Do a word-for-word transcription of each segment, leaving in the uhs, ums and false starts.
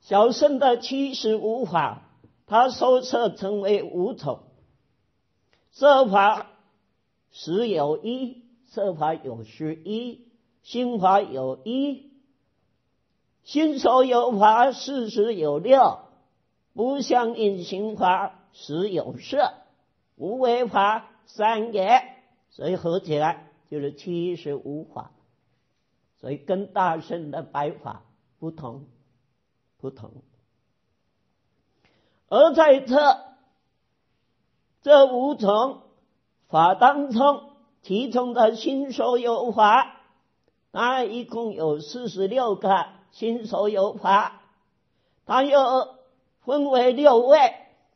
小乘的七十五法，它收摄成为五种。色法十有一，色法有十一，心法有一，心所有法事实有六，不相应行法十有四，无为法三也。所以合起来就是七十五法。所以跟大乘的白法不同不同。而在这这五种法当中，其中的心所有法，它一共有四十六个心所有法，它又分为六位，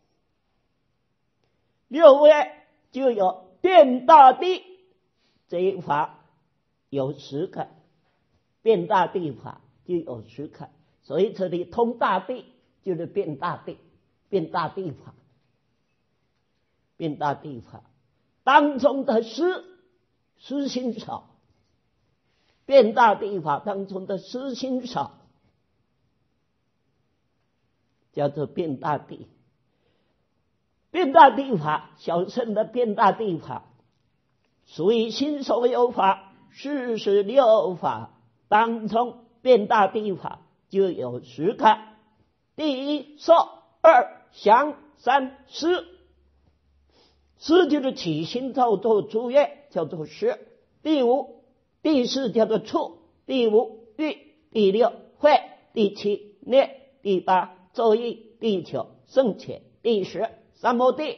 六位就有变大地这一法有十个，变大地法就有十个，所以这里通大地就是变大地，变大地法，变大地法当中的思思心少，变大地法当中的思心少，叫做变大地。变大地法，小乘的变大地法属于心所有法四十六法当中，变大地法就有十个。第一受，二想，三思。思就是起心造作诸业，叫做思。第五第四叫做处，第五欲，第六慧，第七念，第八咒意，第九圣且，第十三摩地。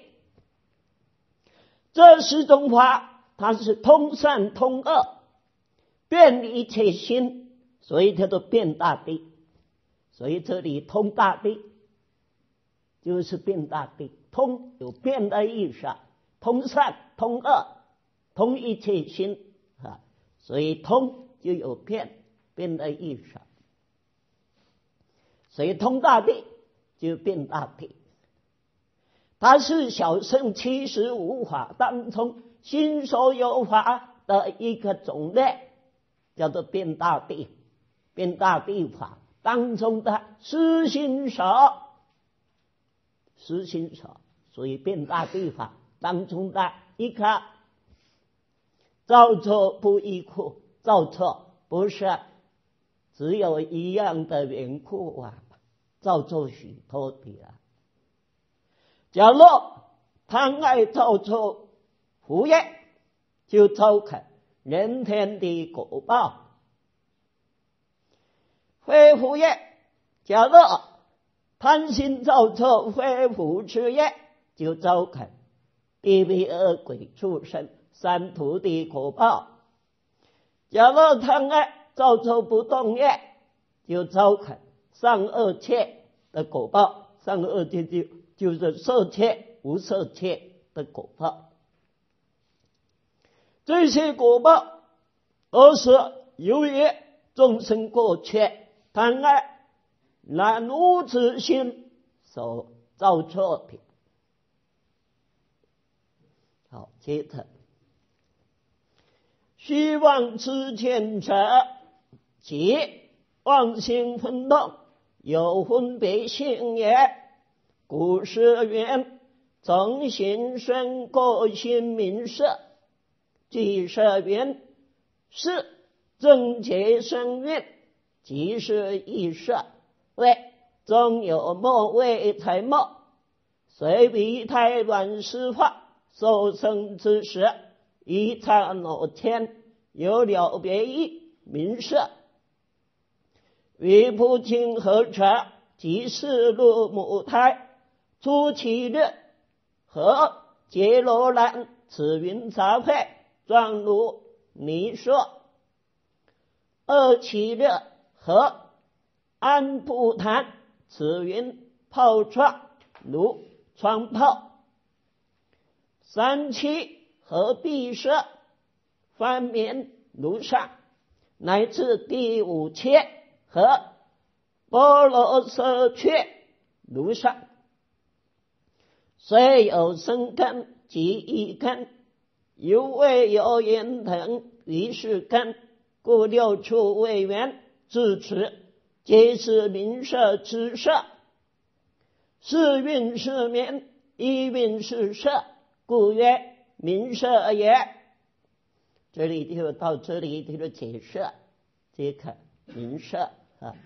这十种法它是通善通恶，变一切心，所以叫做变大地。所以这里通大地就是变大地，通有变的意思，通善通恶通一切心啊，所以通就有变变的意思，所以通大地就变大地。它是小乘七十五法当中心所有法的一个种类，叫做变大地。变大地法当中的思心少，思心少，所以变大地法当中的一个造作不异故，造作不是只有一样的缘故啊，造作许多的啊。假如贪爱造作福业，就招感人天的果报。非福业，假如贪心造作非福之业，就招感地狱恶鬼畜生三途的果报。假如贪爱造作不动业，就招感上恶切的果报。上恶切就就是色切无色切的果报。这些果报都是由于众生过去贪爱染污之心所造作的。好，接着虚妄之见者，即妄心分动，有分别性也。故是云：从心生过心名色。即是云：是正觉生运，即是意色。谓中有末谓才末，虽彼胎卵湿化，受生之时，一刹那间有了别意名色。于不清何者，即是入母胎，初其日，和结罗兰，此云杂秽，状如泥塑。二其日，和安布坛，此云泡创，如疮泡。三七和闭塞，翻面如上，乃至第五切和波罗色却如上。虽有生根及意根，犹未有言等于是根，故六处为缘，至此皆是名色之色，是运是名，一运是色，故曰名色也。这里就到这里就解释这个名色啊。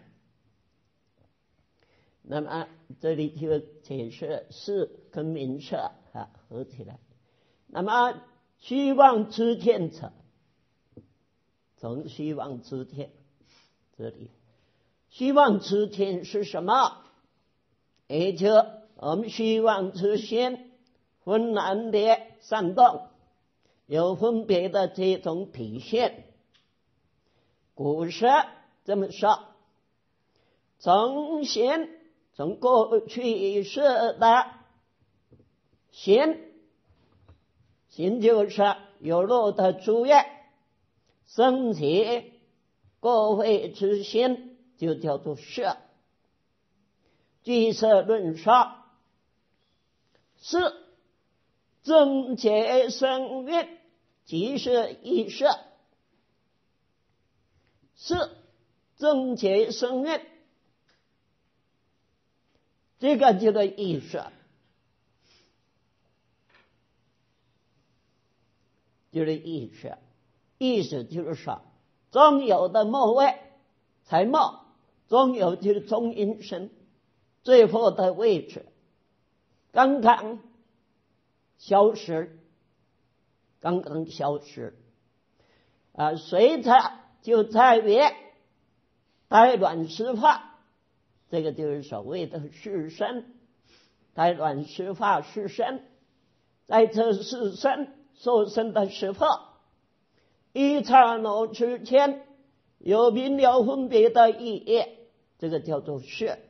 那么这里就解释是跟名色啊合起来。那么虚妄之天者，从虚妄之天这里，虚妄之天是什么？也就我们虚妄之心浑然的煽动，有分别的这种体现。古时这么说，从心，从过去式的心，心就是有漏的诸业，升起过会之心，就叫做色。据色论说，是正解生运，即是意色。是正解生运，这个叫做意色，就是意色。意思就是说，中有的末位才末，中有就是中阴身，最后的位置刚刚消失，刚刚消失啊，随着就在于胎卵湿化，这个就是所谓的湿身，胎卵湿化湿身，在这湿身受身的时候，一刹那之间有明了分别的意义，这个叫做色。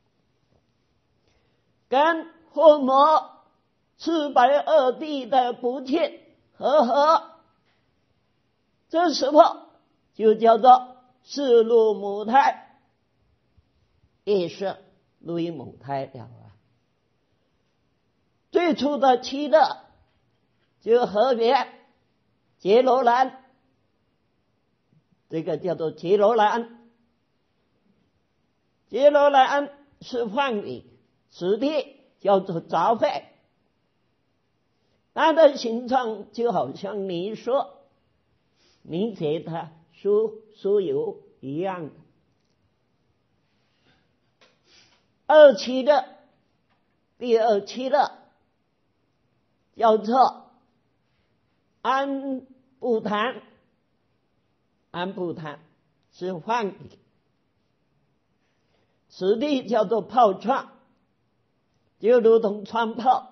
跟父母赤白二谛的不净和合，这时候就叫做是入母胎，也是入于母胎了啊。最初的七乐就和别结罗兰，这个叫做结罗兰。结罗兰是梵语，此地叫做杂会，它的形状就好像你说你给它酥酥油一样的。二期的第二期的叫做安布坛，安布坛是梵语，此地叫做泡创，就如同穿泡。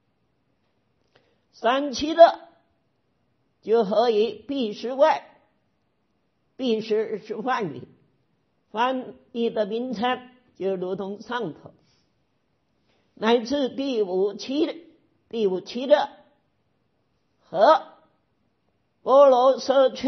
三期的就合于闭识外，闭识是梵语，翻译的名称就如同上头。乃至第五期的第五期的和波罗奢缺，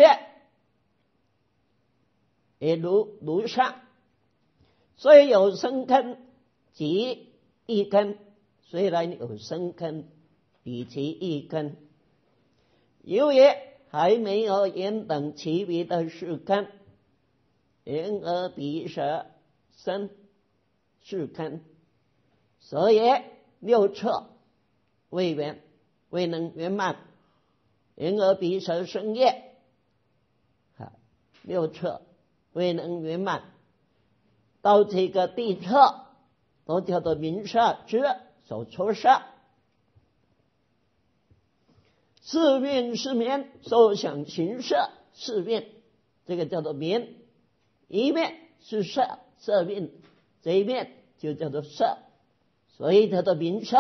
也如如上，虽有生根及一根，虽然有生根以及一根，由于还没有缘等其余的四根，因而鼻舌身四根，所以六测未圆，未能圆满，因而鼻舌身业，六测未能圆满，到这个地测都叫做名色之所出色。四运是名，受想行识四运，这个叫做名。一面是色，色运，这一面就叫做色，所以叫做名色，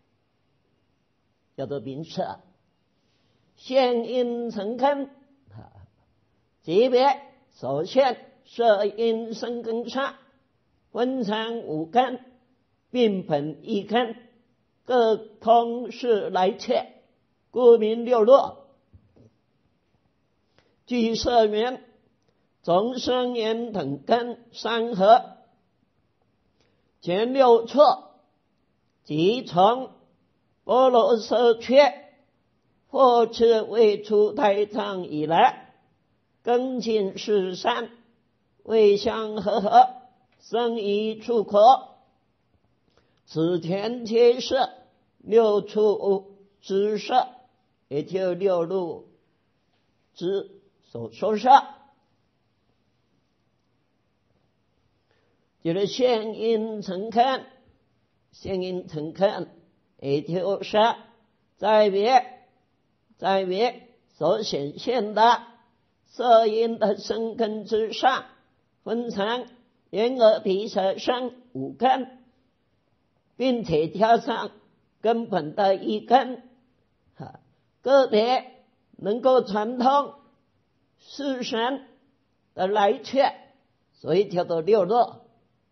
叫做名色。现因成根，级别首现色因生根上，分成五根，并本一根，各通是来切，故名六落。据色缘总生缘等根三合，前六错，即从波罗奢缺或次未出胎藏以来，根尽是三，未相合合， 生一处可，此天皆色，六处之色，也就六路之所说色，就是现因成看，现因成看，也就是在别在别所显现的色因的生根之上，分成眼耳鼻舌身五根，并且加上根本的一根，个别能够传通四神的来却，所以叫做六路。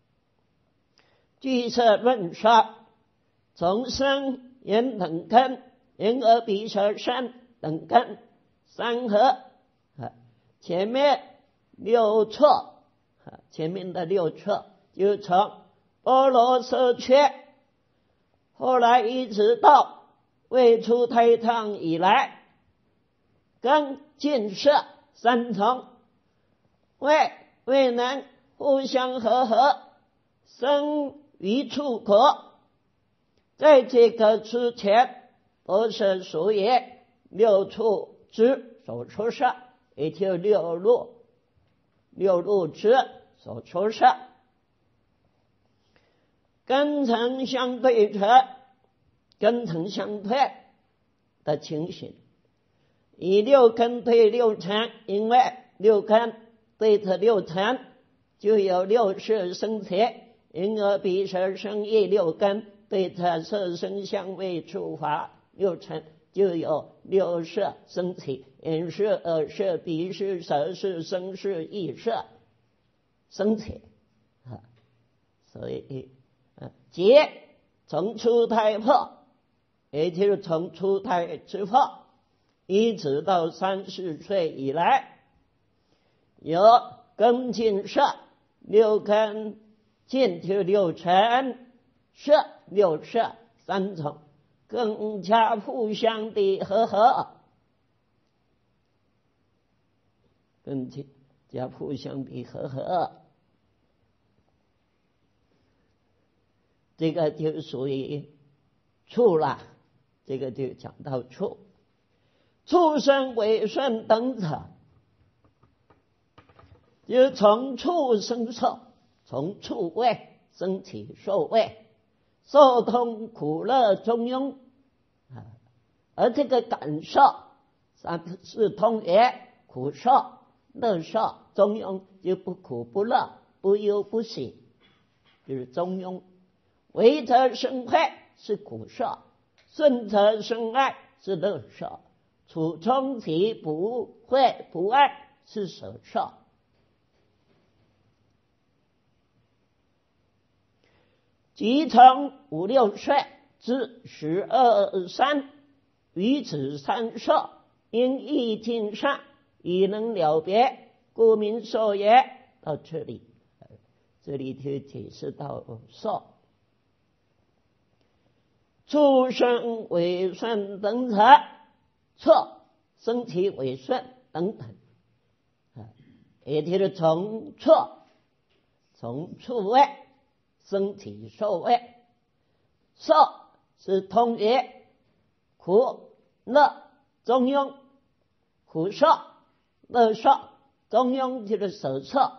据此论说，从生眼等根，眼耳鼻舌身等根三合，前面六错，前面的六错就从波罗色缺，后来一直到未出胎汤以来，根见色三重未未能互相和合，生一处可。在这个之前，都是属于六处之所出色，也就六路六路之所出色。根尘相对者，根尘相对的情形，以六根对六尘，因为六根对着六尘，就有六识生起，眼耳鼻舌身意六根对着色声香味触法六尘，就有六识生起，眼识耳识鼻识舌识身识意识生起，所以劫从出胎破，也就是从出胎之后一直到三十岁以来，有根见色，六根见就六尘，色六色三种，更加互相的和合，更加互相的和合，这个就属于处了，这个就讲到处。畜生为顺等者，就从畜生受，从畜味升起受味，受通苦乐中庸，而这个感受是通于苦受、乐受、中庸，就不苦不乐，不忧不喜，就是中庸。为则生快是苦受，顺则生爱是乐受，处中其不会不爱是舍受。即从五六岁至十二三，于此三受，因意境上已能了别，故名受也。到这里，这里就解释到受。畜生为顺等者，错生起为顺等等，也就是从错从处位生起受位，受是通于苦乐中庸，苦受乐受中庸就是舍受，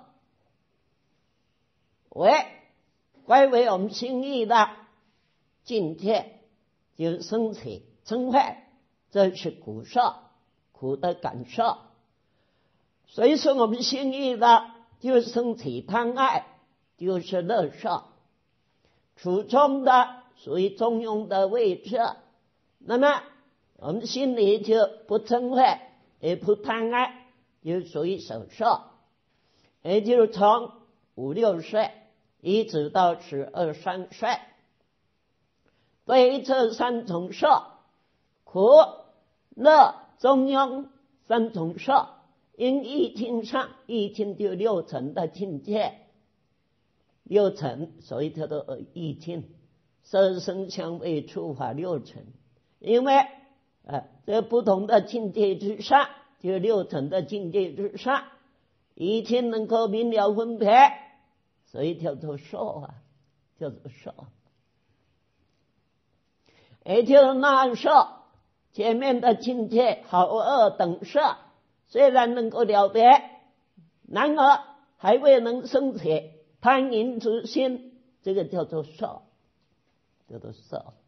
为归为我们心意的境界，就生起嗔恚，这是苦受，苦的感受。随顺我们心意的就生起贪爱，就是乐受。处中的属于中庸的位置，那么我们心里就不嗔恚，也不贪爱，就属于舍受。也就是从五六岁一直到十二三岁，对这三种受，苦乐中庸三种受，因意境上，意境就六层的境界，六层，所以叫做意境，色声香味触法六层。因为呃，在不同的境界之上，就六层的境界之上，意境能够明了分别， 所以叫做色啊，叫做色。也就是那色前面的境界好恶等色，虽然能够了别，然而还未能生起贪淫之心，这个叫做色，叫做色。